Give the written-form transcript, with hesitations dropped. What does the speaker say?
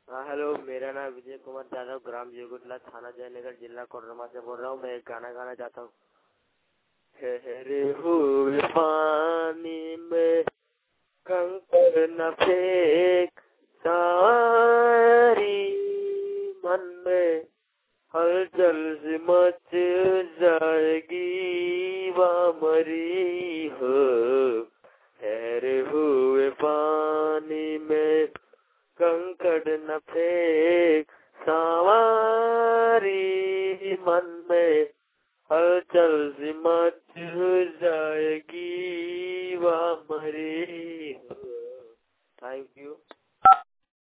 हाँ हेलो, मेरा नाम विजय कुमार यादव, ग्राम जीवगुटला, थाना जयनगर, जिला कोडरमा से बोल रहा हूँ। मैं एक गाना गाना चाहता हूँ। ठहरे हुए पानी में कंकर न फेंक, सारी मन में हलचल सी मच जाएगी, वामरी हो। ठहरे हुए पानी में कंकड़ न फेंक, सवारी मन में हलचल सी मच जाएगी, वामरी हो। Thank you.